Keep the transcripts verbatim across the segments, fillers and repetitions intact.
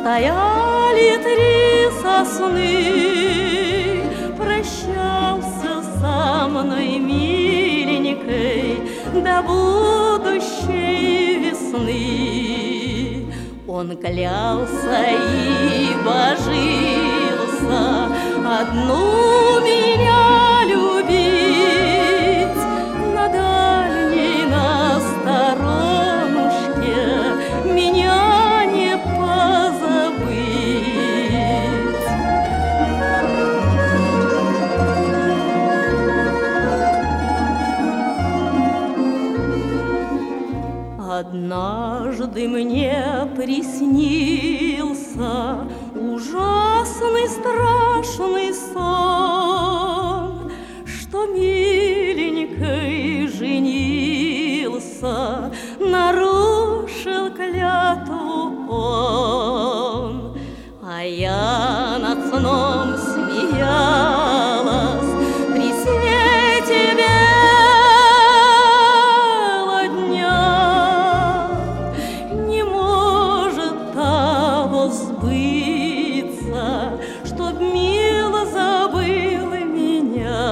стояли три сосны, прощался со мной миленькой до будущей весны. Он клялся и божился одну меня любить, на дальней, на сторонушке меня не позабыть. Однажды мне приснился ужасный, страшный сон, что миленькой женился, нарушил клятву он, а я над сном смеялась при свете бела дня. Не может того сбыться, чтоб мило забыл меня.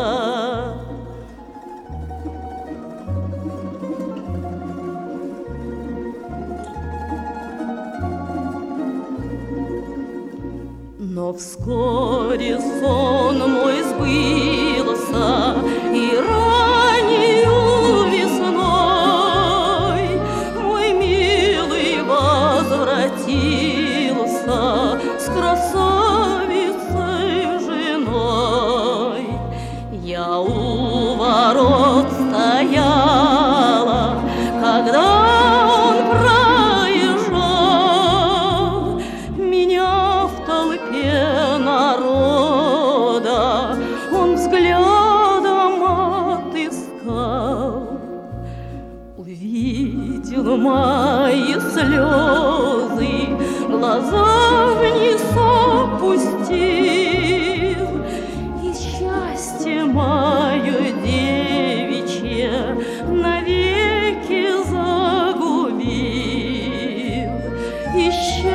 Но вскоре сон мой сбылся, и раннею весной мой милый возвратился с красавицей женой. Я у ворот стояла, когда он проезжал, меня в толпе народа он взглядом отыскал. Увидел мои слезы, глаза вниз опустил, и счастье мое девичье навеки загубил. И счастье